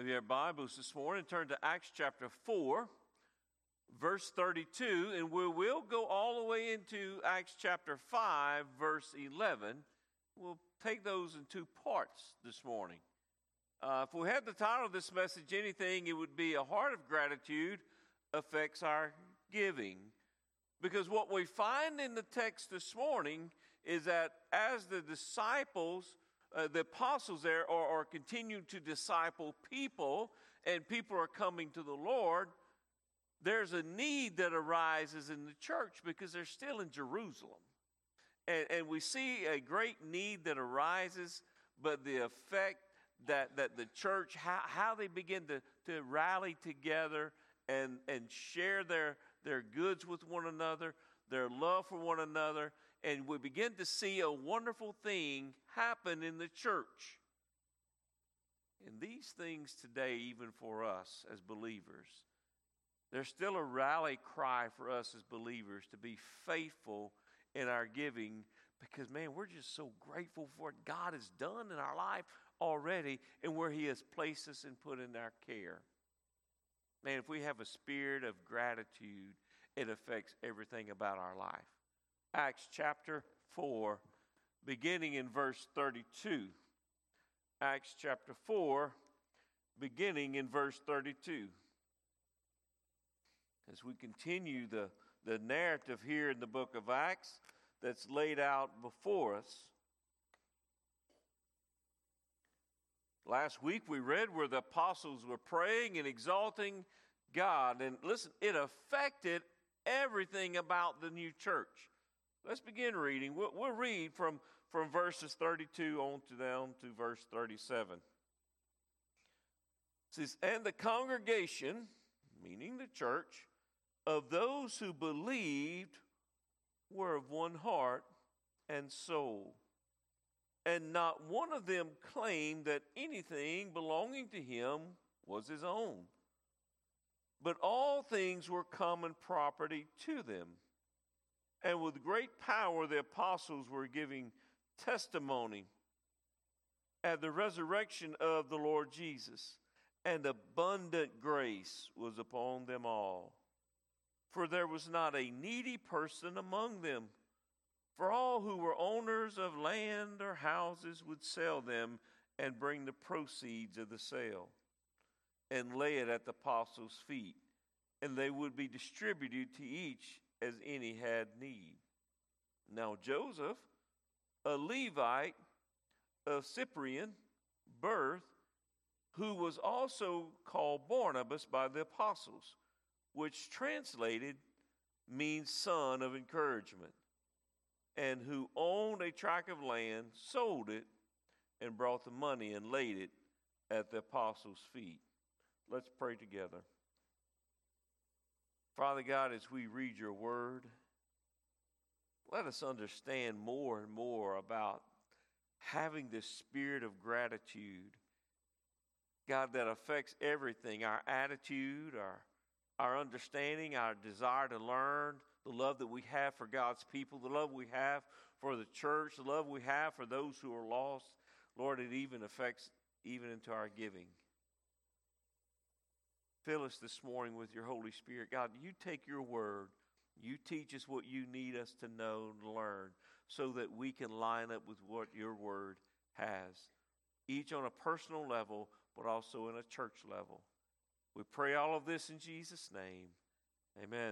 you have Bibles this morning, turn to Acts chapter 4, verse 32, and we will go all the way into Acts chapter 5, verse 11. We'll take those in two parts this morning. If we had the title of this message anything, it would be A Heart of Gratitude Affects Our Giving. Because what we find in the text this morning is that as the disciples, the apostles there are continuing to disciple people, and people are coming to the Lord, there's a need that arises in the church because they're still in Jerusalem. And we see a great need that arises, but the effect that the church, how they begin to rally together and share their goods with one another, their love for one another, and we begin to see a wonderful thing happen in the church. And these things today, even for us as believers, there's still a rally cry for us as believers to be faithful in our giving because, man, we're just so grateful for what God has done in our life already and where He has placed us and put in our care. Man, if we have a spirit of gratitude, it affects everything about our life. Acts chapter 4, beginning in verse 32. Acts chapter 4, beginning in verse 32. As we continue the narrative here in the book of Acts that's laid out before us. Last week we read where the apostles were praying and exalting God. And listen, it affected everything about the new church. Let's begin reading. We'll read from verses 32 on to down to verse 37. It says, and the congregation, meaning the church, of those who believed were of one heart and soul. And not one of them claimed that anything belonging to him was his own. But all things were common property to them. And with great power the apostles were giving testimony at the resurrection of the Lord Jesus, and abundant grace was upon them all. For there was not a needy person among them, for all who were owners of land or houses would sell them and bring the proceeds of the sale and lay it at the apostles' feet, and they would be distributed to each as any had need. Now Joseph, a Levite of Cyprian birth, who was also called Barnabas by the apostles, which translated means son of encouragement, and who owned a tract of land, sold it, and brought the money and laid it at the apostles' feet. Let's pray together. Father God, as we read your word, let us understand more and more about having this spirit of gratitude, God, that affects everything, our attitude, our understanding, our desire to learn, the love that we have for God's people, the love we have for the church, the love we have for those who are lost. Lord, it even affects even into our giving. Fill us this morning with your Holy Spirit. God, you take your word, you teach us what you need us to know and learn so that we can line up with what your word has, each on a personal level, but also in a church level. We pray all of this in Jesus' name. Amen.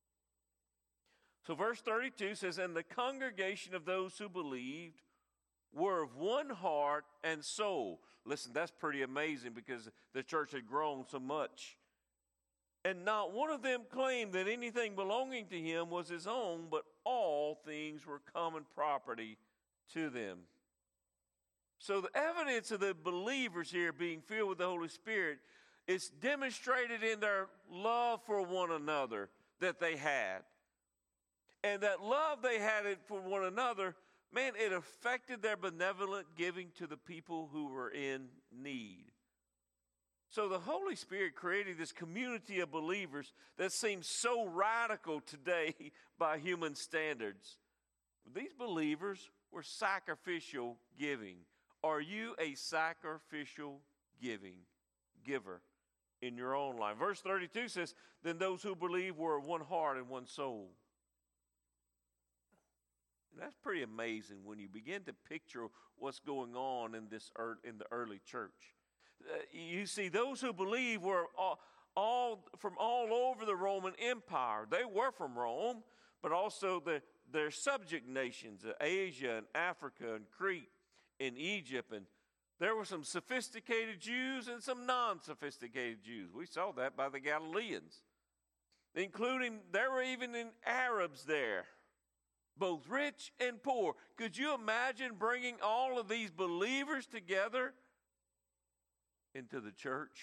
So verse 32 says, and the congregation of those who believed were of one heart and soul. Listen, that's pretty amazing because the church had grown so much. And not one of them claimed that anything belonging to him was his own, but all things were common property to them. So the evidence of the believers here being filled with the Holy Spirit is demonstrated in their love for one another that they had. And that love they had for one another, man, it affected their benevolent giving to the people who were in need. So the Holy Spirit created this community of believers that seems so radical today by human standards. These believers were sacrificial giving. Are you a sacrificial giving giver in your own life. Verse 32 says, then those who believe were of one heart and one soul. And that's pretty amazing when you begin to picture what's going on in the early church. You see, those who believe were all from all over the Roman Empire. They were from Rome, but also their subject nations, Asia and Africa and Crete and Egypt. And there were some sophisticated Jews and some non-sophisticated Jews. We saw that by the Galileans, including there were even Arabs there, both rich and poor. Could you imagine bringing all of these believers together into the church?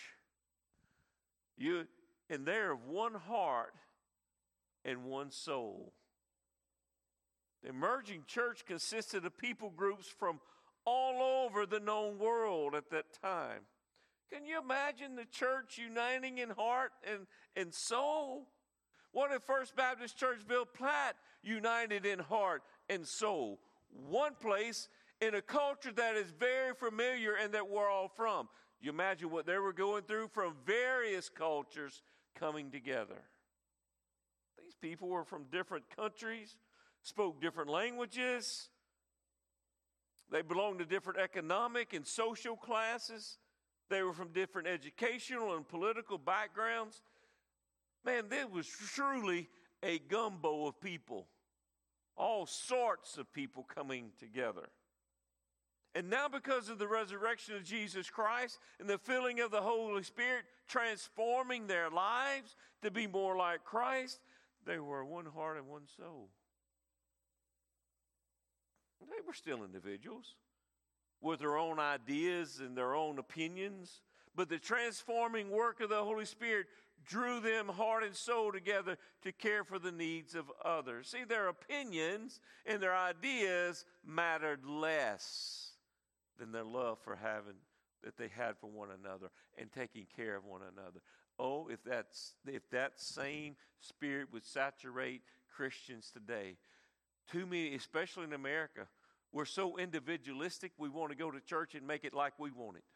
And they're of one heart and one soul. The emerging church consisted of people groups from all over the known world at that time. Can you imagine the church uniting in heart and soul? What if First Baptist Churchville Platte united in heart and soul? One place in a culture that is very familiar and that we're all from. You imagine what they were going through from various cultures coming together. These people were from different countries, spoke different languages. They belonged to different economic and social classes. They were from different educational and political backgrounds. Man, this was truly a gumbo of people. All sorts of people coming together. And now because of the resurrection of Jesus Christ and the filling of the Holy Spirit transforming their lives to be more like Christ, they were one heart and one soul. They were still individuals with their own ideas and their own opinions, but the transforming work of the Holy Spirit drew them heart and soul together to care for the needs of others. See, their opinions and their ideas mattered less than their love for that they had for one another and taking care of one another. Oh, if that same spirit would saturate Christians today. Too many, especially in America, we're so individualistic, we want to go to church and make it like we want it.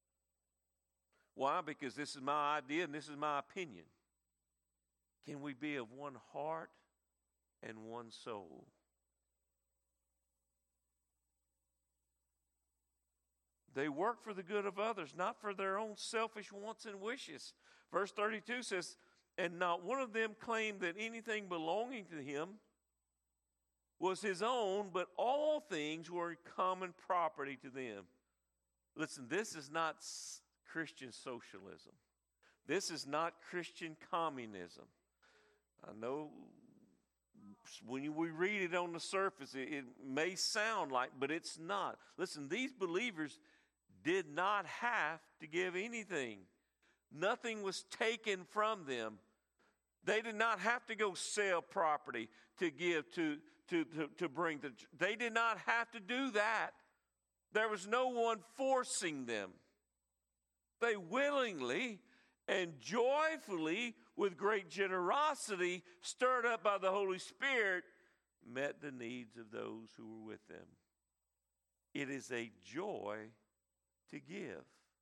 Why? Because this is my idea and this is my opinion. Can we be of one heart and one soul? They work for the good of others, not for their own selfish wants and wishes. Verse 32 says, and not one of them claimed that anything belonging to him was his own, but all things were common property to them. Listen, this is not Christian socialism. This is not Christian communism. I know when we read it on the surface, it may sound like, but it's not. Listen, these believers did not have to give anything. Nothing was taken from them. They did not have to go sell property to give to bring they did not have to do that. There was no one forcing them. They willingly and joyfully, with great generosity, stirred up by the Holy Spirit, met the needs of those who were with them. It is a joy to give.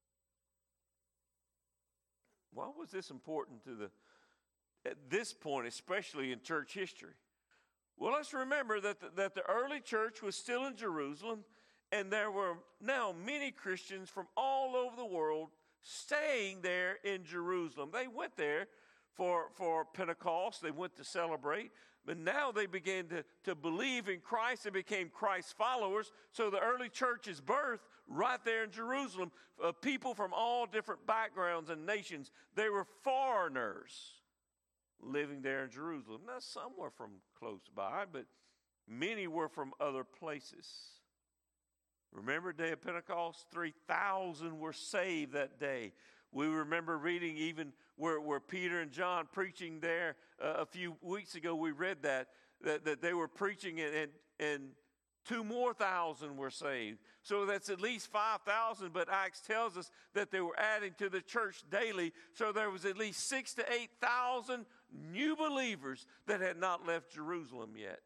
Why was this important at this point, especially in church history? Well, let's remember that the early church was still in Jerusalem, and there were now many Christians from all over the world staying there in Jerusalem. They went there for Pentecost. They went to celebrate. But now they began to believe in Christ and became Christ's followers. So the early church is birthed right there in Jerusalem. People from all different backgrounds and nations. They were foreigners living there in Jerusalem. Now, some were from close by, but many were from other places. Remember the day of Pentecost? 3,000 were saved that day. We remember reading even where Peter and John preaching there a few weeks ago. We read that they were preaching and 2,000 more were saved. So that's at least 5,000, but Acts tells us that they were adding to the church daily. So there was at least 6,000 to 8,000 new believers that had not left Jerusalem yet.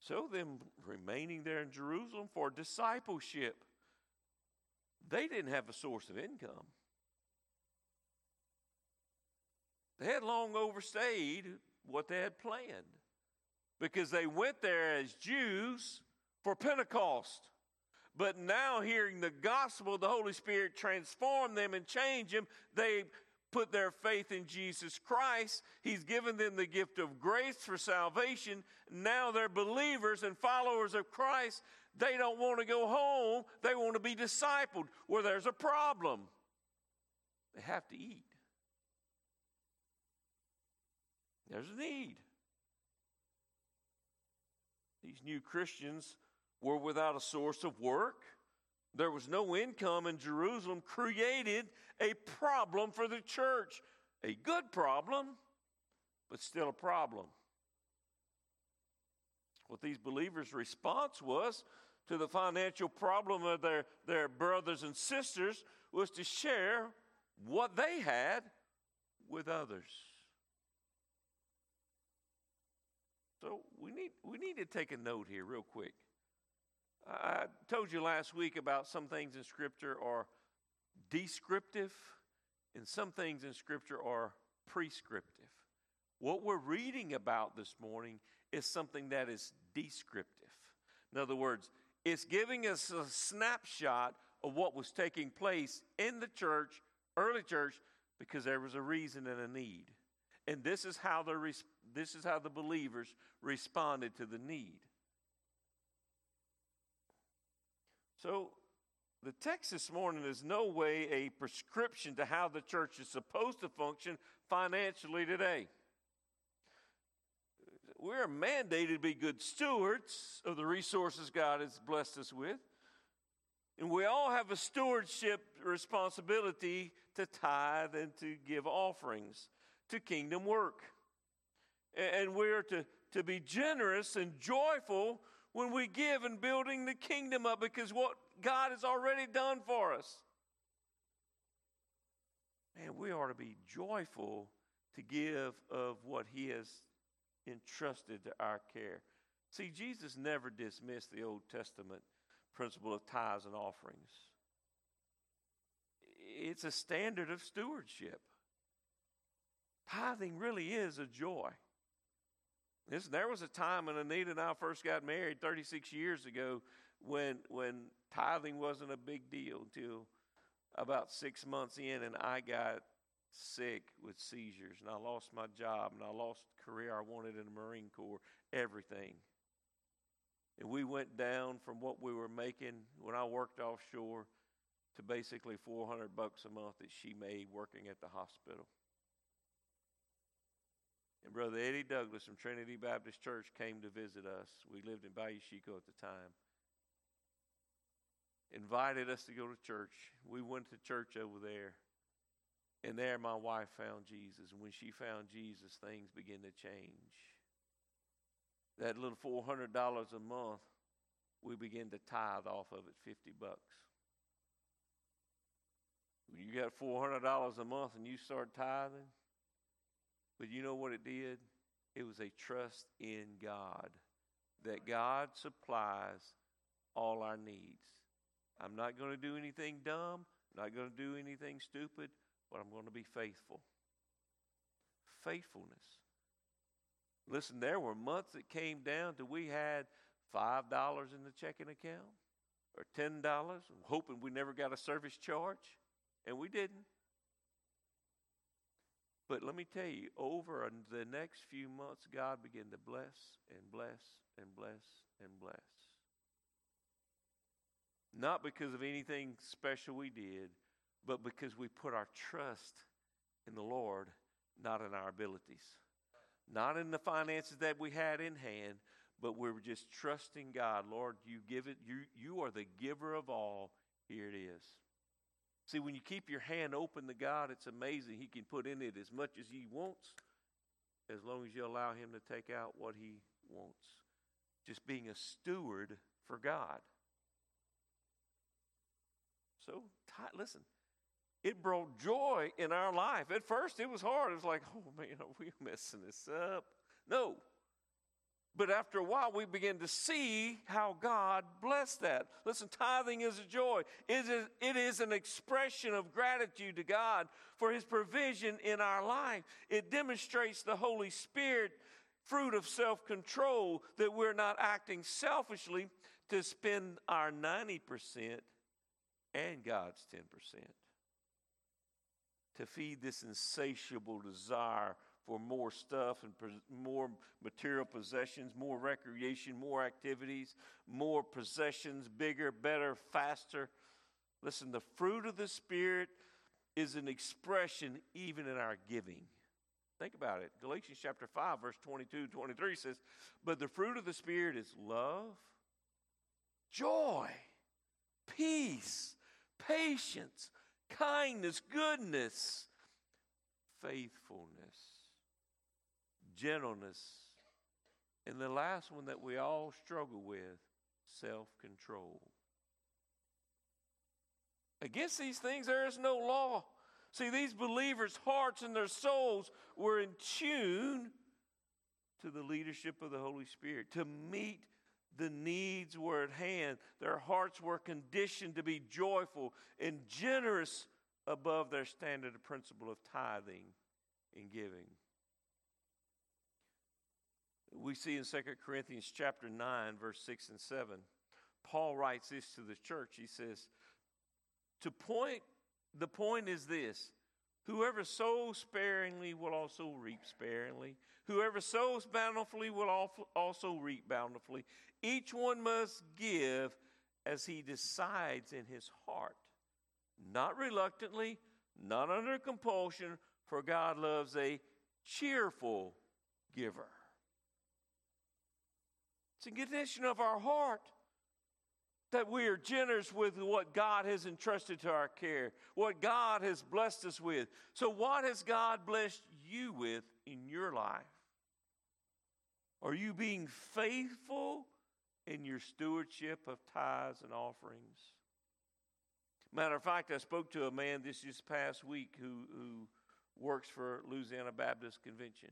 So them remaining there in Jerusalem for discipleship, they didn't have a source of income. They had long overstayed what they had planned because they went there as Jews for Pentecost. But now hearing the gospel, the Holy Spirit transformed them and changed them. They put their faith in Jesus Christ. He's given them the gift of grace for salvation. Now they're believers and followers of Christ. They don't want to go home. They want to be discipled. Where there's a problem, they have to eat. There's a need. These new Christians were without a source of work. There was no income in Jerusalem, created a problem for the church. A good problem, but still a problem. What these believers' response was to the financial problem of their brothers and sisters was to share what they had with others. So we need to take a note here real quick. I told you last week about some things in Scripture are descriptive and some things in Scripture are prescriptive. What we're reading about this morning is something that is descriptive. In other words, it's giving us a snapshot of what was taking place in the church, early church, because there was a reason and a need. And this is how the believers responded to the need. So the text this morning is no way a prescription to how the church is supposed to function financially today. We're mandated to be good stewards of the resources God has blessed us with. And we all have a stewardship responsibility to tithe and to give offerings to kingdom work. And we're to be generous and joyful when we give in building the kingdom up, because what God has already done for us. Man, we ought to be joyful to give of what He has entrusted to our care. See, Jesus never dismissed the Old Testament principle of tithes and offerings. It's a standard of stewardship. Tithing really is a joy. Listen, there was a time when Anita and I first got married 36 years ago when tithing wasn't a big deal until about 6 months in, and I got sick with seizures, and I lost my job, and I lost the career I wanted in the Marine Corps, everything. And we went down from what we were making when I worked offshore to basically $400 a month that she made working at the hospital. And Brother Eddie Douglas from Trinity Baptist Church came to visit us. We lived in Bayou Chico at the time. Invited us to go to church. We went to church over there. And there my wife found Jesus. And when she found Jesus, things began to change. That little $400 a month, we began to tithe off of it $50. When you got $400 a month and you start tithing, but you know what it did? It was a trust in God, that God supplies all our needs. I'm not going to do anything dumb, I'm not going to do anything stupid, but I'm going to be faithful. Faithfulness. Listen, there were months that came down to we had $5 in the checking account or $10, hoping we never got a service charge, and we didn't. But let me tell you, over the next few months, God began to bless and bless and bless and bless. Not because of anything special we did, but because we put our trust in the Lord, not in our abilities. Not in the finances that we had in hand, but we were just trusting God. Lord, you give it. You are the giver of all. Here it is. See, when you keep your hand open to God, it's amazing. He can put in it as much as He wants, as long as you allow Him to take out what He wants. Just being a steward for God. So, listen, it brought joy in our life. At first, it was hard. It was like, oh, man, are we messing this up? No. But after a while, we begin to see how God blessed that. Listen, tithing is a joy. It is an expression of gratitude to God for His provision in our life. It demonstrates the Holy Spirit fruit of self-control, that we're not acting selfishly to spend our 90% and God's 10%. To feed this insatiable desire for more stuff and more material possessions, more recreation, more activities, more possessions, bigger, better, faster. Listen, the fruit of the Spirit is an expression even in our giving. Think about it. Galatians chapter 5, verse 22, 23 says, but the fruit of the Spirit is love, joy, peace, patience, kindness, goodness, faithfulness, gentleness, and the last one that we all struggle with, self-control. Against these things there is no law. See, these believers' hearts and their souls were in tune to the leadership of the Holy Spirit, to meet the needs were at hand. Their hearts were conditioned to be joyful and generous above their standard of principle of tithing and giving. We see in 2 Corinthians chapter 9, verse 6 and 7, Paul writes this to the church. He says, the point is this: whoever sows sparingly will also reap sparingly. Whoever sows bountifully will also reap bountifully. Each one must give as he decides in his heart, not reluctantly, not under compulsion, for God loves a cheerful giver. It's a condition of our heart that we are generous with what God has entrusted to our care, what God has blessed us with. So what has God blessed you with in your life? Are you being faithful in your stewardship of tithes and offerings? Matter of fact, I spoke to a man this past week who works for Louisiana Baptist Convention.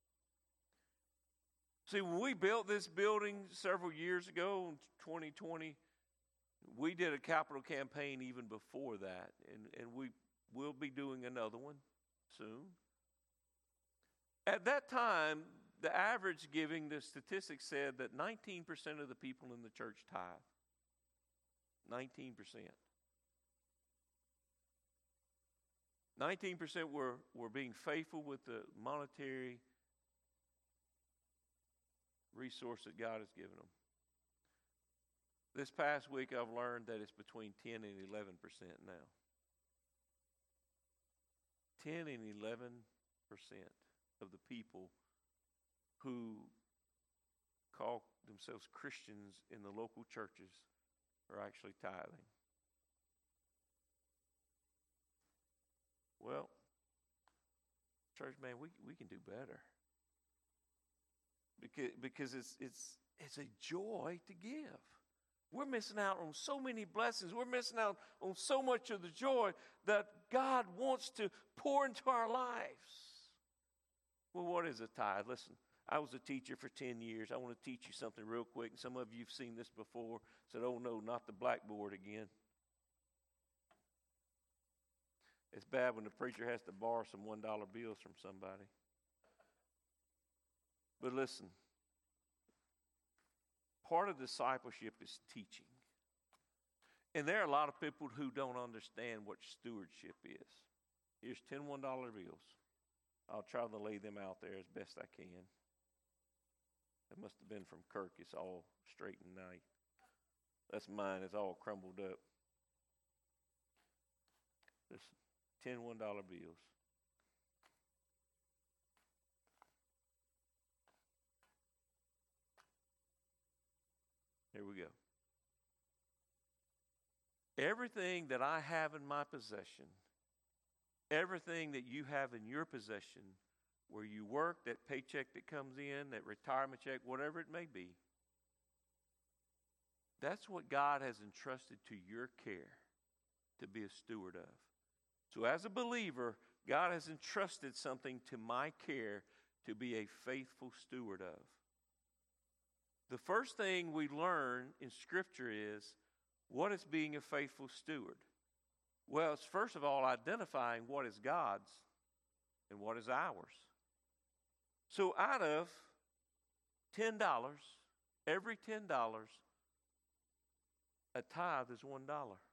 See, when we built this building several years ago in 2020, we did a capital campaign even before that, and we will be doing another one soon. At that time, the average giving, the statistics said that 19% of the people in the church tithe. 19%. 19% were being faithful with the monetary resource that God has given them. This past week, I've learned that it's between 10 and 11% now. 10 and 11% of the people who call themselves Christians in the local churches are actually tithing. Well, church, man, we can do better. Because it's a joy to give. We're missing out on so many blessings. We're missing out on so much of the joy that God wants to pour into our lives. Well, what is a tithe? Listen, I was a teacher for 10 years. I want to teach you something real quick. Some of you have seen this before. Said, oh no, not the blackboard again. It's bad when the preacher has to borrow some $1 bills from somebody. But listen, part of discipleship is teaching. And there are a lot of people who don't understand what stewardship is. Here's 10 $1 bills. I'll try to lay them out there as best I can. That must have been from Kirk. It's all straight and nice. That's mine. It's all crumbled up. There's 10 $1 bills. Here we go. Everything that I have in my possession, everything that you have in your possession, where you work, that paycheck that comes in, that retirement check, whatever it may be, that's what God has entrusted to your care to be a steward of. So as a believer, God has entrusted something to my care to be a faithful steward of. the first thing we learn in Scripture is, what is being a faithful steward? Well, it's first of all identifying what is God's and what is ours. So out of $10, every $10, a tithe is $1.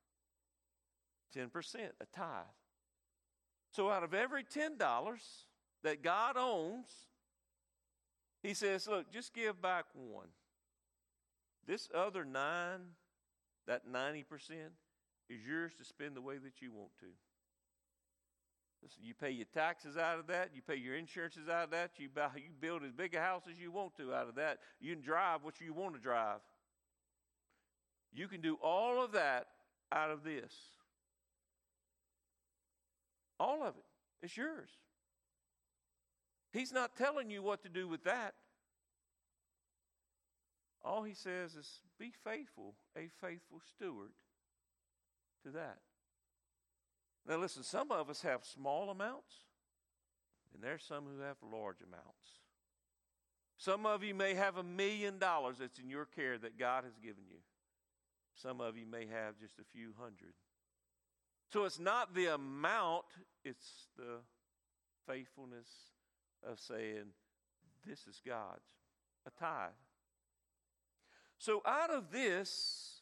10%, a tithe. So out of every $10 that God owns, he says, look, just give back one. This other 9, that 90%, is yours to spend the way that you want to. Listen, you pay your taxes out of that. You pay your insurances out of that. You build as big a house as you want to out of that. You can drive what you want to drive. You can do all of that out of this. All of it. It's yours. He's not telling you what to do with that. All he says is, be faithful, a faithful steward to that. Now listen, some of us have small amounts, and there's some who have large amounts. Some of you may have $1 million that's in your care that God has given you. Some of you may have just a few hundred. So it's not the amount, it's the faithfulness of saying, this is God's, a tithe. So out of this,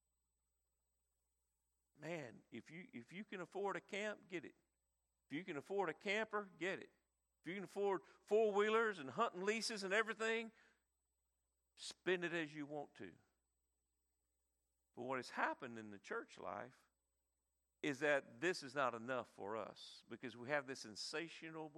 man, if you can afford a camp, get it. If you can afford a camper, get it. If you can afford four-wheelers and hunting leases and everything, spend it as you want to. But what has happened in the church life is that this is not enough for us because we have this insatiable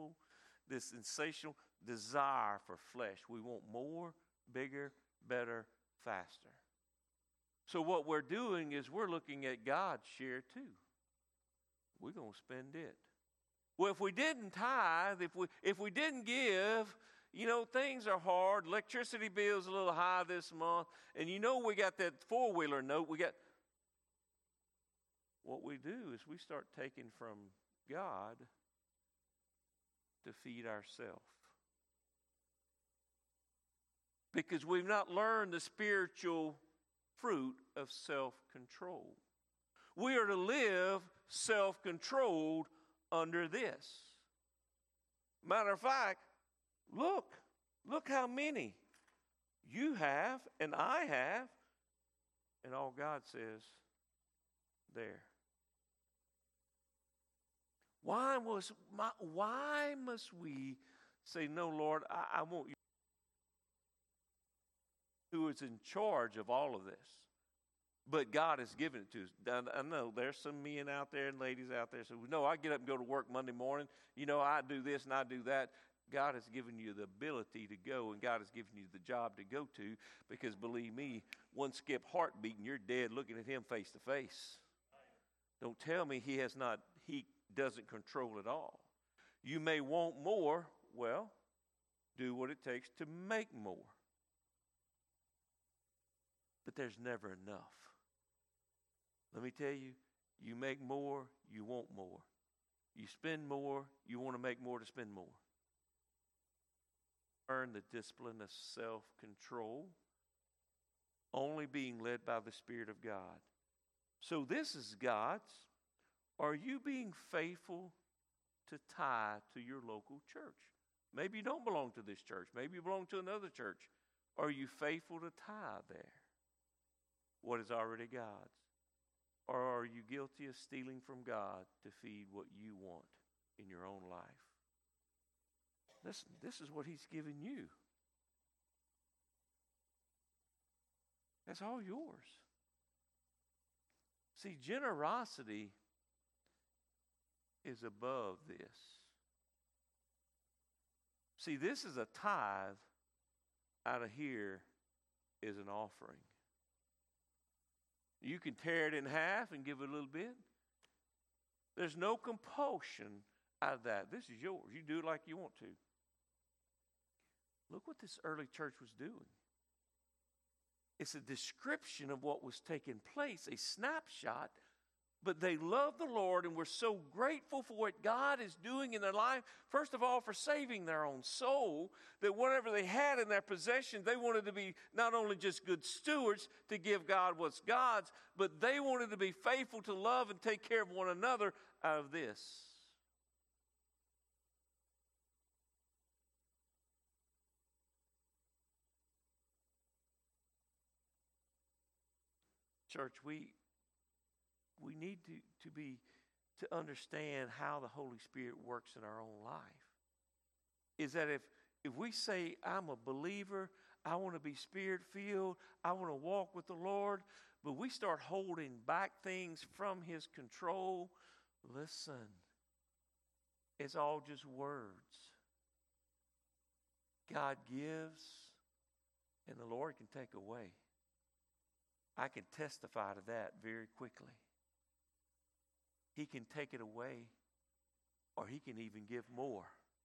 desire for flesh. We want more, bigger, better, faster. So what we're doing is we're looking at God's share too. We're going to spend it. Well, if we didn't tithe, if we didn't give, things are hard. Electricity bill's a little high this month. And we got that four-wheeler note. What we do is we start taking from God to feed ourselves. Because we've not learned the spiritual fruit of self-control. We are to live self-controlled under this. Matter of fact, look how many you have and I have, and all God says, there. Why must we say, no, Lord, I want you, who is in charge of all of this? But God has given it to us. I know there's some men out there and ladies out there who say, no, I get up and go to work Monday morning. I do this and I do that. God has given you the ability to go, and God has given you the job to go to, because believe me, one skip heartbeat and you're dead looking at him face to face. Don't tell me he doesn't control it all. You may want more. Well, do what it takes to make more. But there's never enough. Let me tell you, you make more, you want more. You spend more, you want to make more to spend more. Learn the discipline of self-control, only being led by the Spirit of God. So this is God's. Are you being faithful to tithe to your local church? Maybe you don't belong to this church. Maybe you belong to another church. Are you faithful to tithe there? What is already God's? Or are you guilty of stealing from God to feed what you want in your own life? Listen, this is what he's given you. That's all yours. See, generosity is above this. See, this is a tithe. Out of here is an offering. You can tear it in half and give it a little bit. There's no compulsion out of that. This is yours. You do it like you want to. Look what this early church was doing. It's a description of what was taking place, a snapshot But they love the Lord and were so grateful for what God is doing in their life. First of all, for saving their own soul, that whatever they had in their possession, they wanted to be not only just good stewards to give God what's God's, but they wanted to be faithful to love and take care of one another out of this. Church, we need to understand how the Holy Spirit works in our own life. Is that if we say, I'm a believer, I want to be Spirit-filled, I want to walk with the Lord, but we start holding back things from His control, listen, it's all just words. God gives, and the Lord can take away. I can testify to that very quickly. He can take it away, or He can even give more.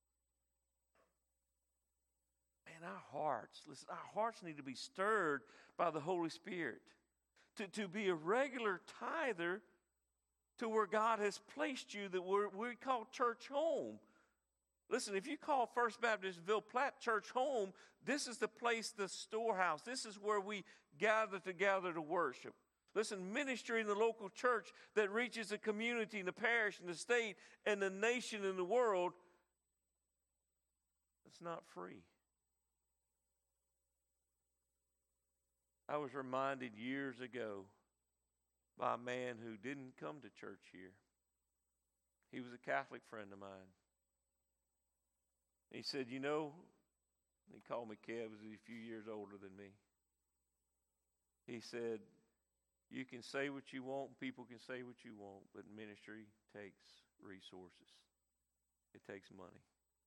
Man, our hearts need to be stirred by the Holy Spirit. To be a regular tither to where God has placed you, that we call church home. Listen, if you call First Baptist Ville Platte church home, this is the place, the storehouse. This is where we gather together to worship. Listen, ministry in the local church that reaches the community and the parish and the state and the nation and the world, it's not free. I was reminded years ago by a man who didn't come to church here. He was a Catholic friend of mine. He said, he called me Kev, he was a few years older than me. He said, you can say what you want, people can say what you want, but ministry takes resources. It takes money.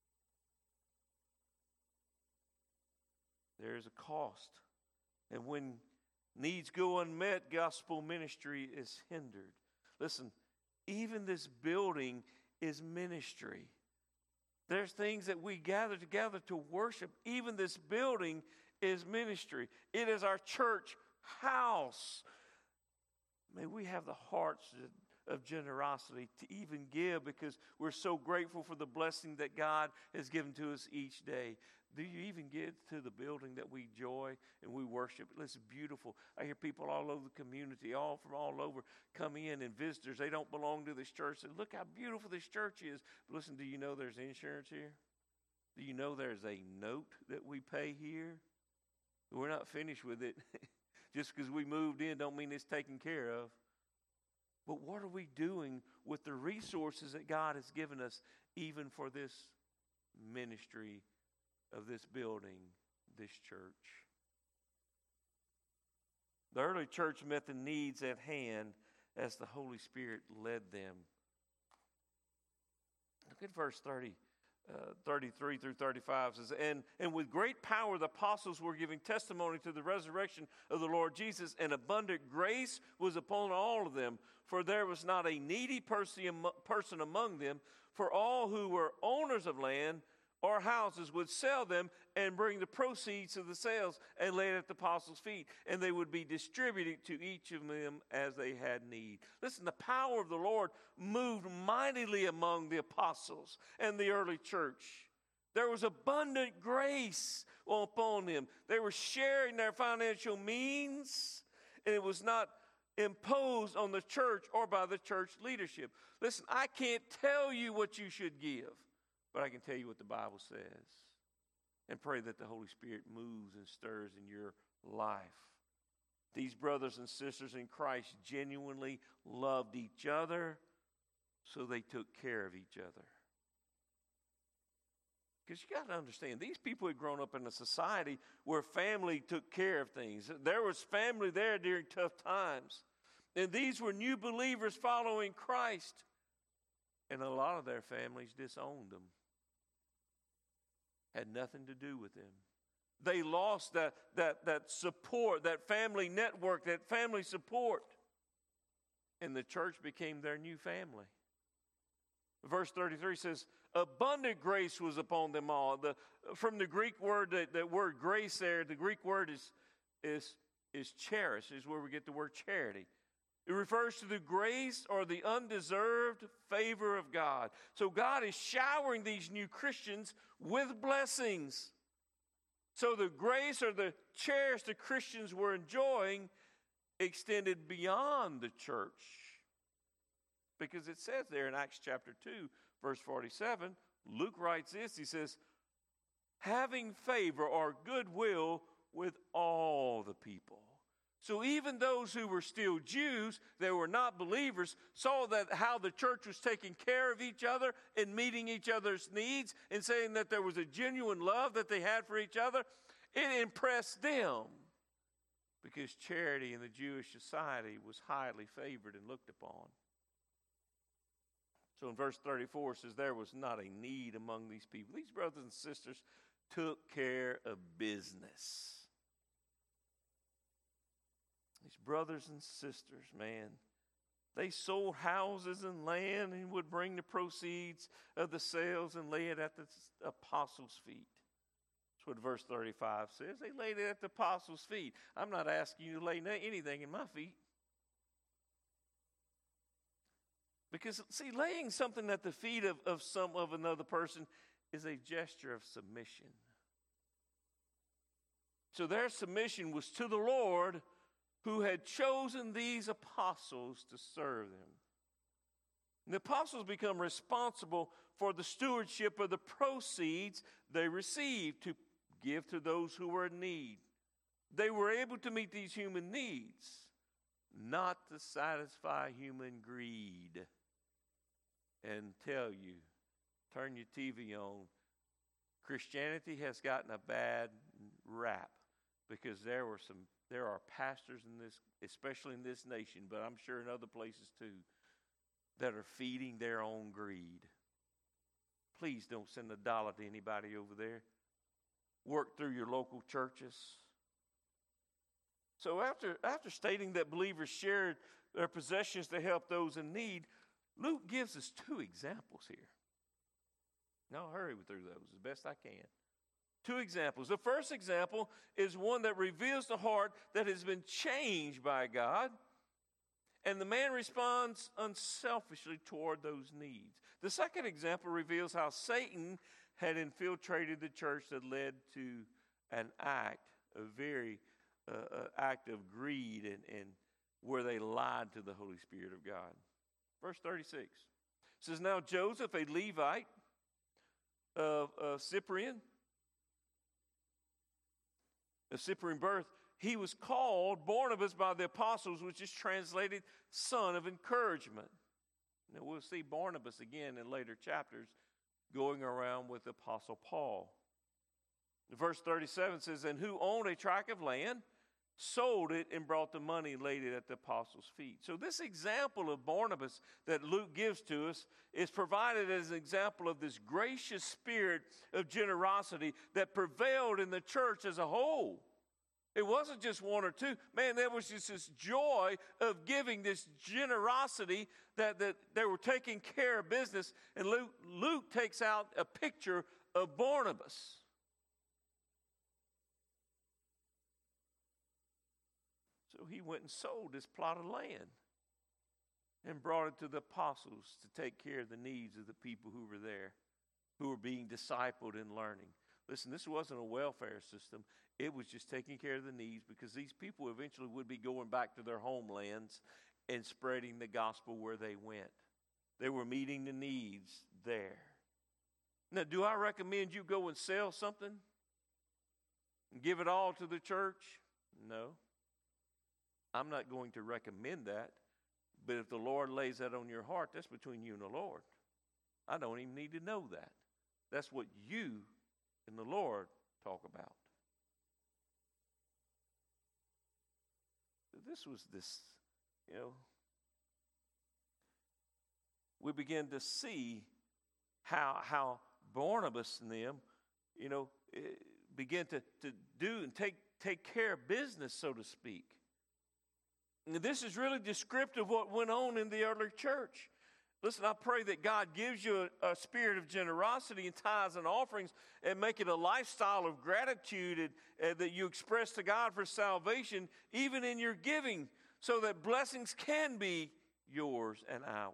There is a cost. And when needs go unmet, gospel ministry is hindered. Listen, even this building is ministry. There's things that we gather together to worship. Even this building is ministry. It is our church house. May we have the hearts of generosity to even give, because we're so grateful for the blessing that God has given to us each day. Do you even get to the building that we enjoy and we worship? It's beautiful. I hear people all over the community, all from all over, come in, and visitors. They don't belong to this church. Say, look how beautiful this church is. But listen, do you know there's insurance here? Do you know there's a note that we pay here? We're not finished with it. Just because we moved in don't mean it's taken care of. But what are we doing with the resources that God has given us, even for this ministry of this building, this church? The early church met the needs at hand as the Holy Spirit led them. Look at verse 33 through 35 says, and with great power the apostles were giving testimony to the resurrection of the Lord Jesus, and abundant grace was upon all of them. For there was not a needy person among them, for all who were owners of land or houses would sell them and bring the proceeds of the sales and lay it at the apostles' feet, and they would be distributed to each of them as they had need. Listen, the power of the Lord moved mightily among the apostles and the early church. There was abundant grace upon them. They were sharing their financial means, and it was not imposed on the church or by the church leadership. Listen, I can't tell you what you should give, but I can tell you what the Bible says, and pray that the Holy Spirit moves and stirs in your life. These brothers and sisters in Christ genuinely loved each other, so they took care of each other. Because you got to understand, these people had grown up in a society where family took care of things. There was family there during tough times. And these were new believers following Christ. And a lot of their families disowned them. Had nothing to do with them. They lost that support, that family network, that family support. And the church became their new family. Verse 33 says, abundant grace was upon them all. From the Greek word, that word grace there, the Greek word is charis, is where we get the word charity. It refers to the grace or the undeserved favor of God. So God is showering these new Christians with blessings. So the grace or the cherish the Christians were enjoying extended beyond the church. Because it says there in Acts chapter 2, verse 47, Luke writes this, he says, having favor or goodwill with all the people. So even those who were still Jews, that were not believers, saw that how the church was taking care of each other and meeting each other's needs and saying that there was a genuine love that they had for each other. It impressed them because charity in the Jewish society was highly favored and looked upon. So in verse 34 it says, there was not a need among these people. These brothers and sisters took care of business. These brothers and sisters, man, they sold houses and land and would bring the proceeds of the sales and lay it at the apostles' feet. That's what verse 35 says. They laid it at the apostles' feet. I'm not asking you to lay anything in my feet. Because, see, laying something at the feet of another person is a gesture of submission. So their submission was to the Lord, who had chosen these apostles to serve them. And the apostles become responsible for the stewardship of the proceeds they received to give to those who were in need. They were able to meet these human needs, not to satisfy human greed. And tell you, turn your TV on, Christianity has gotten a bad rap because there are pastors in this, especially in this nation, but I'm sure in other places too, that are feeding their own greed. Please don't send $1 to anybody over there. Work through your local churches. So after stating that believers shared their possessions to help those in need, Luke gives us 2 examples here. Now I'll hurry through those as best I can. 2 examples. The first example is one that reveals the heart that has been changed by God, and the man responds unselfishly toward those needs. The second example reveals how Satan had infiltrated the church that led to an act, a very act of greed and where they lied to the Holy Spirit of God. Verse 36 says, now Joseph, a Levite of Cyprian birth, he was called Barnabas by the apostles, which is translated son of encouragement. Now we'll see Barnabas again in later chapters going around with the apostle Paul. Verse 37 says, and who owned a tract of land, sold it, and brought the money, laid it at the apostles' feet. So this example of Barnabas that Luke gives to us is provided as an example of this gracious spirit of generosity that prevailed in the church as a whole. It wasn't just 1 or 2. Man, there was just this joy of giving, this generosity that they were taking care of business. And Luke takes out a picture of Barnabas. So he went and sold this plot of land and brought it to the apostles to take care of the needs of the people who were there, who were being discipled and learning. Listen, this wasn't a welfare system. It was just taking care of the needs, because these people eventually would be going back to their homelands and spreading the gospel where they went. They were meeting the needs there. Now, do I recommend you go and sell something and give it all to the church? No. I'm not going to recommend that. But if the Lord lays that on your heart, that's between you and the Lord. I don't even need to know that. That's what you and the Lord talk about. This was this, we begin to see how Barnabas and them, began to do and take care of business, so to speak. And this is really descriptive of what went on in the early church. Listen, I pray that God gives you a spirit of generosity in tithes and offerings, and make it a lifestyle of gratitude and that you express to God for salvation, even in your giving so that blessings can be yours and ours.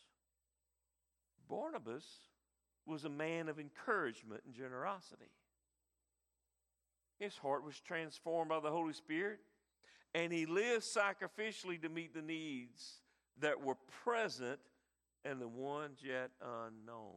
Barnabas was a man of encouragement and generosity. His heart was transformed by the Holy Spirit, and he lived sacrificially to meet the needs that were present and the ones yet unknown.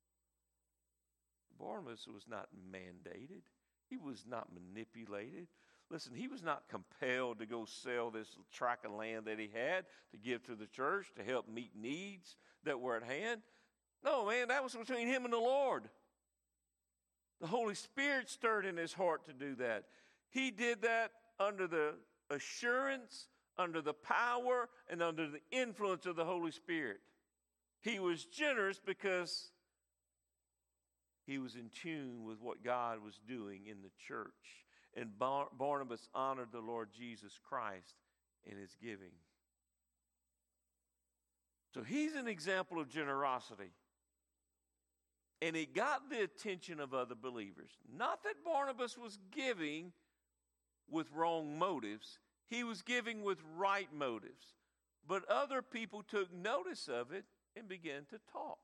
Barnabas was not mandated. He was not manipulated. Listen, he was not compelled to go sell this tract of land that he had to give to the church to help meet needs that were at hand. No, man, that was between him and the Lord. The Holy Spirit stirred in his heart to do that. He did that under the assurance, under the power, and under the influence of the Holy Spirit. He was generous because he was in tune with what God was doing in the church. And Barnabas honored the Lord Jesus Christ in his giving. So he's an example of generosity. And it got the attention of other believers. Not that Barnabas was giving with wrong motives. He was giving with right motives. But other people took notice of it and began to talk.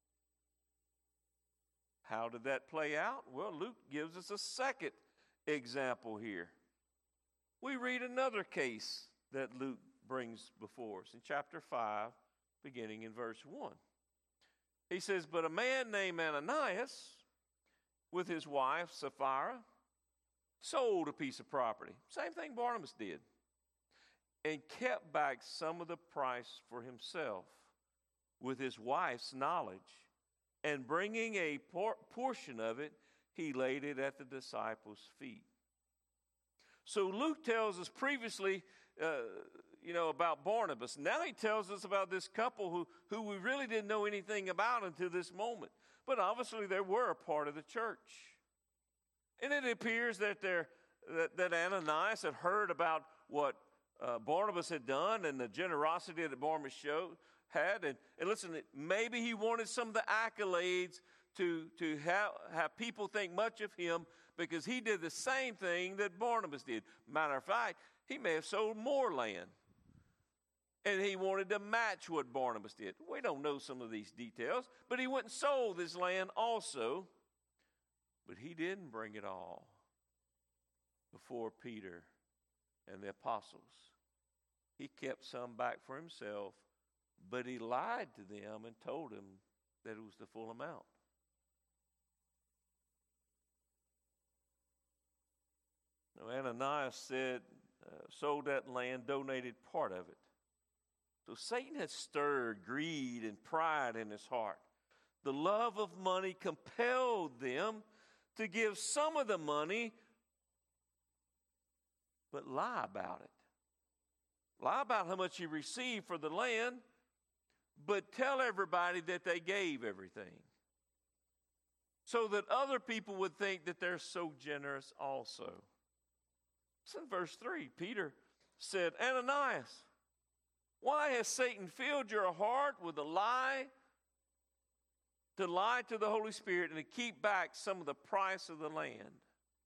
How did that play out? Well, Luke gives us a second example here. We read another case that Luke brings before us in chapter 5, beginning in verse 1. He says, "But a man named Ananias, with his wife Sapphira, sold a piece of property." Same thing Barnabas did. "And kept back some of the price for himself with his wife's knowledge. And bringing a portion of it, he laid it at the disciples' feet." So Luke tells us previously, about Barnabas. Now he tells us about this couple who we really didn't know anything about until this moment. But obviously they were a part of the church. And it appears that Ananias had heard about what Barnabas had done and the generosity that Barnabas had. And listen, maybe he wanted some of the accolades to have people think much of him because he did the same thing that Barnabas did. Matter of fact, he may have sold more land. And he wanted to match what Barnabas did. We don't know some of these details, but he went and sold this land also. But he didn't bring it all before Peter and the apostles. He kept some back for himself, but he lied to them and told them that it was the full amount. Now, Ananias sold that land, donated part of it. So Satan had stirred greed and pride in his heart. The love of money compelled them to give some of the money, but lie about it. Lie about how much he received for the land, but tell everybody that they gave everything. So that other people would think that they're so generous also. So in verse 3, Peter said, "Ananias, why has Satan filled your heart with a lie, to lie to the Holy Spirit and to keep back some of the price of the land?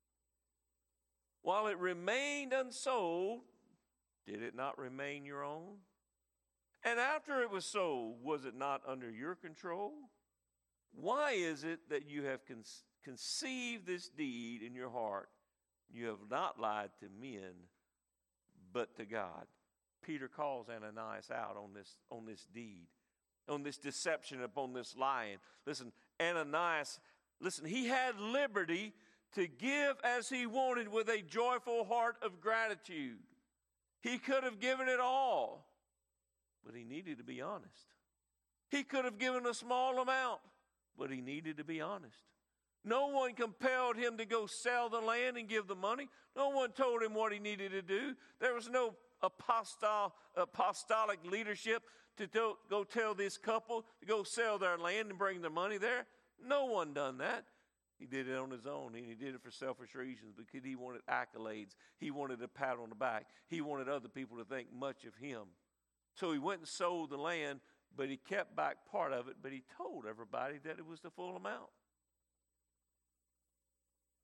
While it remained unsold, did it not remain your own? And after it was sold, was it not under your control? Why is it that you have conceived this deed in your heart? You have not lied to men, but to God." Peter calls Ananias out on this deed, on this deception, upon this lying. Listen, Ananias, he had liberty to give as he wanted with a joyful heart of gratitude. He could have given it all, but he needed to be honest. He could have given a small amount, but he needed to be honest. No one compelled him to go sell the land and give the money. No one told him what he needed to do. There was no apostolic leadership to go tell this couple to go sell their land and bring their money there. No one done that. He did it on his own, and he did it for selfish reasons because he wanted accolades. He wanted a pat on the back. He wanted other people to think much of him. So he went and sold the land, but he kept back part of it, but he told everybody that it was the full amount.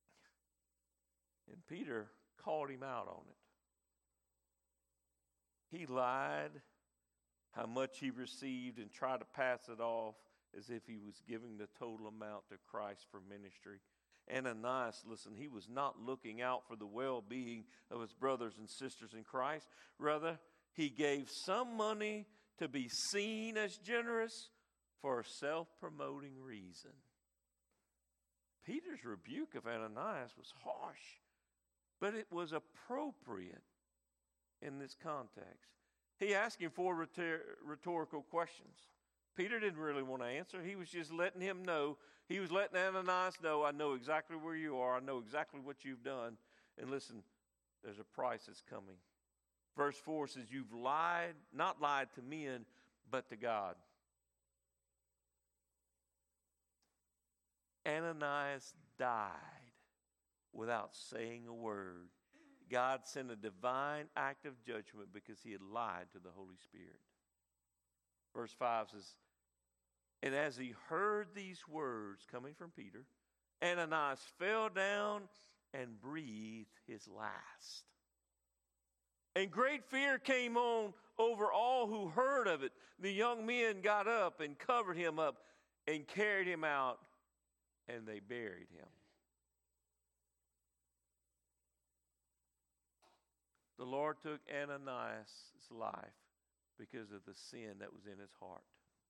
And Peter called him out on it. He lied how much he received and tried to pass it off as if he was giving the total amount to Christ for ministry. Ananias, listen, he was not looking out for the well-being of his brothers and sisters in Christ. Rather, he gave some money to be seen as generous for a self-promoting reason. Peter's rebuke of Ananias was harsh, but it was appropriate in this context. He asked him four rhetorical questions. Peter didn't really want to answer. He was just letting him know. He was letting Ananias know, I know exactly where you are. I know exactly what you've done. And listen, there's a price that's coming. Verse 4 says, you've lied, not lied to men, but to God. Ananias died without saying a word. God sent a divine act of judgment because he had lied to the Holy Spirit. Verse 5 says, and as he heard these words coming from Peter, Ananias fell down and breathed his last. And great fear came on over all who heard of it. The young men got up and covered him up and carried him out, and they buried him. The Lord took Ananias' life because of the sin that was in his heart.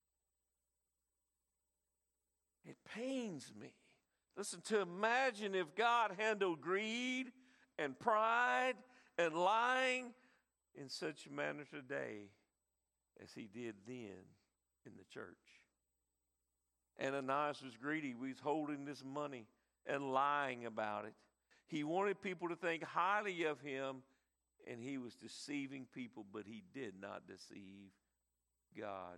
It pains me. Listen, to imagine if God handled greed and pride and lying in such a manner today as he did then in the church. Ananias was greedy. He was holding this money and lying about it. He wanted people to think highly of him, and he was deceiving people, but he did not deceive God.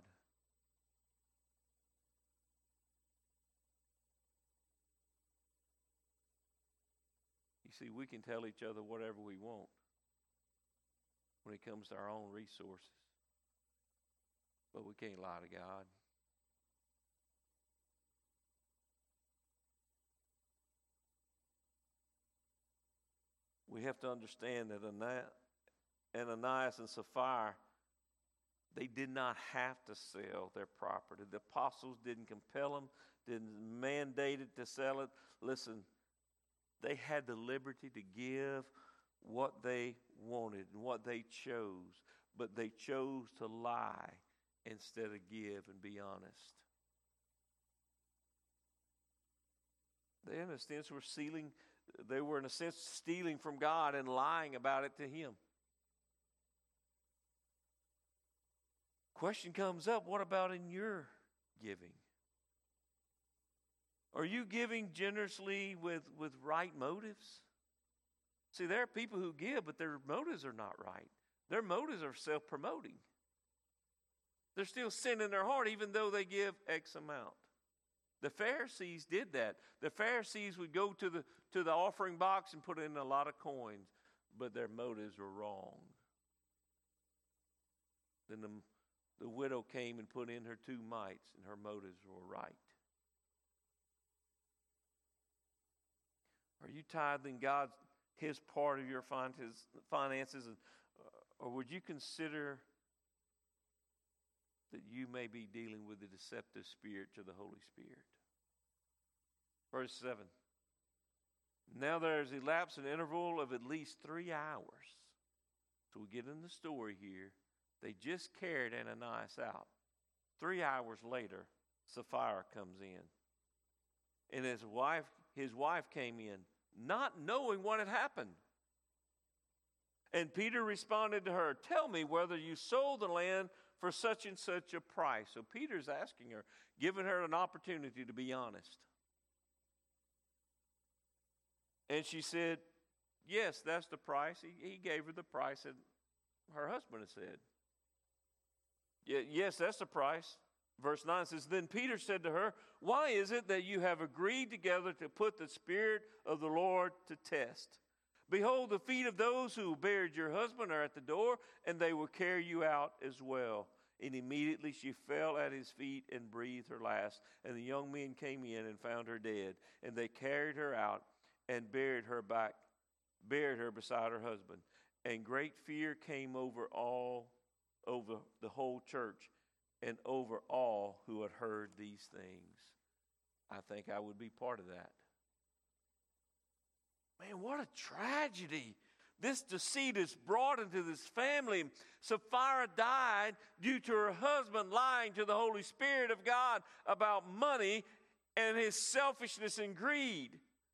You see, we can tell each other whatever we want when it comes to our own resources, but we can't lie to God. We have to understand that Ananias and Sapphira, they did not have to sell their property. The apostles didn't compel them, didn't mandate it to sell it. Listen, they had the liberty to give what they wanted and what they chose, but they chose to lie instead of give and be honest. They, in a sense, were in a sense stealing from God and lying about it to him. Question comes up, what about in your giving? Are you giving generously with right motives? See, there are people who give, but their motives are not right. Their motives are self-promoting. They're still sin in their heart, even though they give X amount. The Pharisees did that. The Pharisees would go to the offering box and put in a lot of coins, but their motives were wrong. Then the widow came and put in her 2 mites, and her motives were right. Are you tithing God his part of your finances, or would you consider that you may be dealing with the deceptive spirit to the Holy Spirit? Verse 7. Now there is elapsed an interval of at least 3 hours. So we get in the story here. They just carried Ananias out. 3 hours later, Sapphira comes in. And his wife came in, not knowing what had happened. And Peter responded to her, tell me whether you sold the land for such and such a price. So Peter's asking her, giving her an opportunity to be honest. And she said, yes, that's the price. He gave her the price that her husband had said. Yes, that's the price. Verse 9 says, then Peter said to her, why is it that you have agreed together to put the Spirit of the Lord to test? Behold, the feet of those who buried your husband are at the door, and they will carry you out as well. And immediately she fell at his feet and breathed her last. And the young men came in and found her dead. And they carried her out and buried her beside her husband. And great fear came over all over the whole church and over all who had heard these things. I think I would be part of that. Man, what a tragedy. This deceit is brought into this family. Sapphira died due to her husband lying to the Holy Spirit of God about money and his selfishness and greed.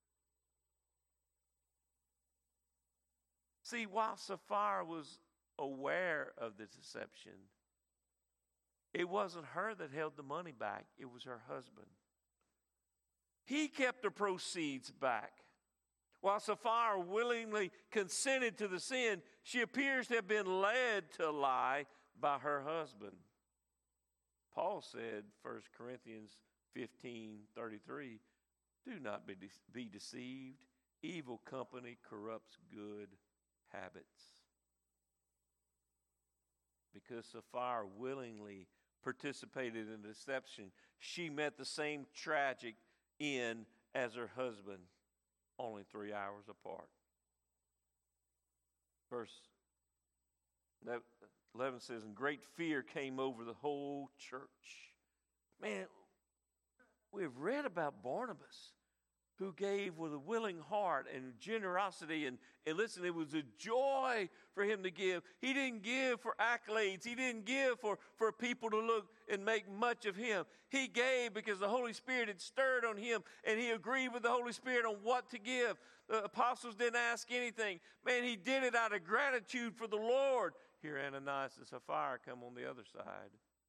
See, while Sapphira was aware of the deception, it wasn't her that held the money back. It was her husband. He kept the proceeds back. While Sapphira willingly consented to the sin, she appears to have been led to lie by her husband. Paul said, 1 Corinthians 15:33, do not be deceived. Evil company corrupts good habits. Because Sapphira willingly participated in deception, she met the same tragic end as her husband, only 3 hours apart. Verse 11 says, and great fear came over the whole church. Man, we've read about Barnabas, who gave with a willing heart and generosity. And listen, it was a joy for him to give. He didn't give for accolades. He didn't give for people to look and make much of him. He gave because the Holy Spirit had stirred on him, and he agreed with the Holy Spirit on what to give. The apostles didn't ask anything. Man, he did it out of gratitude for the Lord. Here Ananias and Sapphira come on the other side.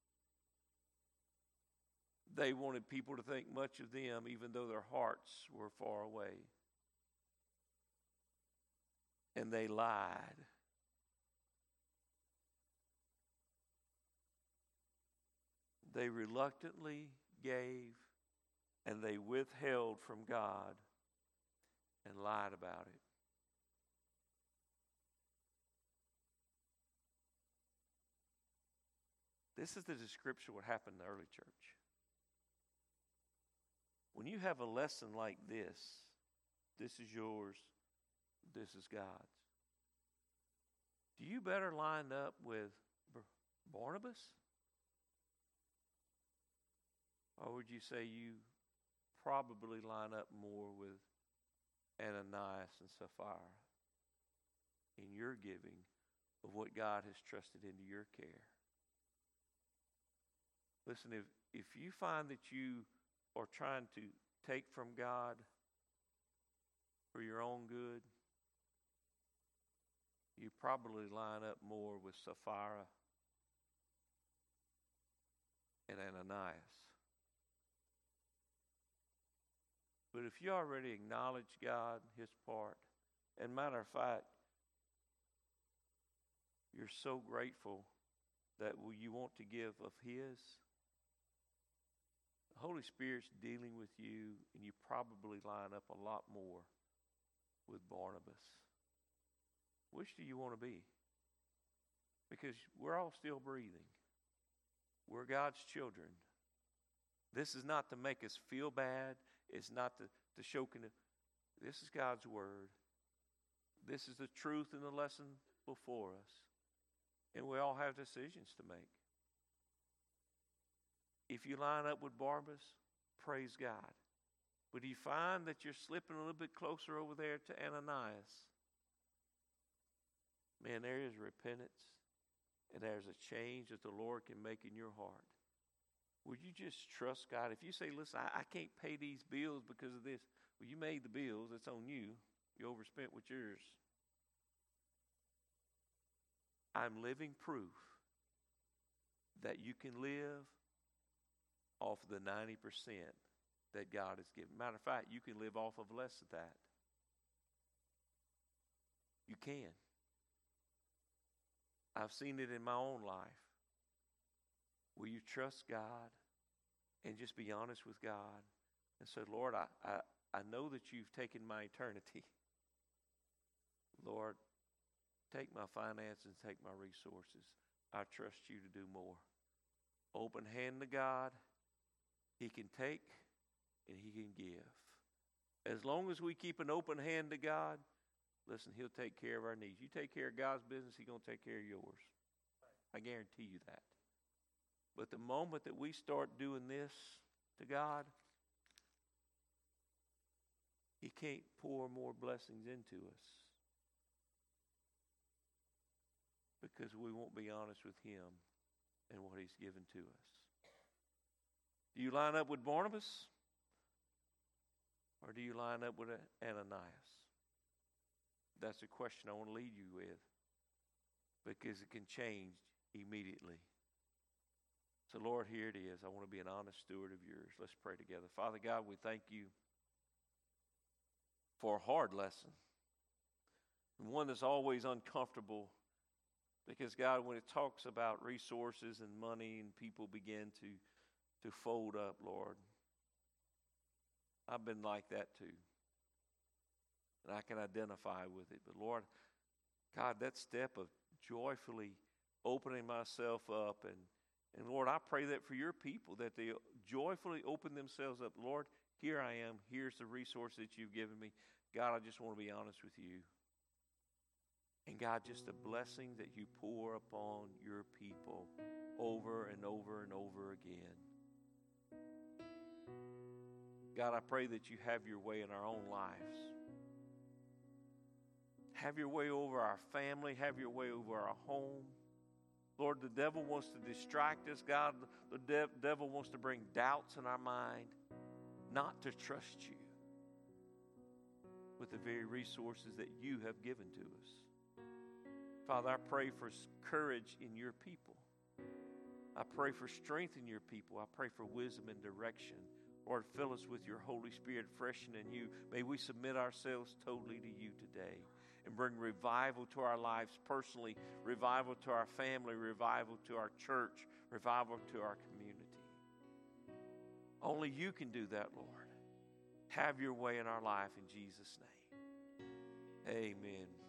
They wanted people to think much of them, even though their hearts were far away. And they lied. They reluctantly gave, and they withheld from God and lied about it. This is the description of what happened in the early church. When you have a lesson like this is yours, this is God's. Do you better line up with Barnabas? Or would you say you probably line up more with Ananias and Sapphira in your giving of what God has trusted into your care? Listen, if you find that you are trying to take from God for your own good, you probably line up more with Sapphira and Ananias. But if you already acknowledge God, His part, and matter of fact, you're so grateful that you want to give of His, the Holy Spirit's dealing with you, and you probably line up a lot more with Barnabas. Which do you want to be? Because we're all still breathing. We're God's children. This is not to make us feel bad. It's not to show. This is God's word. This is the truth in the lesson before us. And we all have decisions to make. If you line up with Barnabas, praise God. But you find that you're slipping a little bit closer over there to Ananias, man, there is repentance and there's a change that the Lord can make in your heart. Would you just trust God? If you say, listen, I can't pay these bills because of this. Well, you made the bills. It's on you. You overspent with yours. I'm living proof that you can live off of the 90% that God has given. Matter of fact, you can live off of less than that. You can. I've seen it in my own life. Will you trust God and just be honest with God and say, Lord, I know that you've taken my eternity. Lord, take my finances, take my resources. I trust you to do more. Open hand to God. He can take and He can give. As long as we keep an open hand to God, listen, He'll take care of our needs. You take care of God's business, He's going to take care of yours. I guarantee you that. But the moment that we start doing this to God, He can't pour more blessings into us because we won't be honest with Him and what He's given to us. Do you line up with Barnabas? Or do you line up with Ananias? That's a question I want to leave you with, because it can change immediately. So, Lord, here it is. I want to be an honest steward of yours. Let's pray together. Father God, we thank you for a hard lesson, and one that's always uncomfortable, because, God, when it talks about resources and money and people begin to fold up, Lord, I've been like that too. And I can identify with it. But Lord, God, that step of joyfully opening myself up, and Lord, I pray that for your people, that they joyfully open themselves up. Lord, here I am. Here's the resource that you've given me. God, I just want to be honest with you. And God, just the blessing that you pour upon your people over and over and over again. God, I pray that you have your way in our own lives. Have your way over our family. Have your way over our home. Lord, the devil wants to distract us. God, the devil wants to bring doubts in our mind, not to trust you with the very resources that you have given to us. Father, I pray for courage in your people. I pray for strength in your people. I pray for wisdom and direction. Lord, fill us with your Holy Spirit fresh and new. May we submit ourselves totally to you today and bring revival to our lives personally, revival to our family, revival to our church, revival to our community. Only you can do that, Lord. Have your way in our life in Jesus' name. Amen.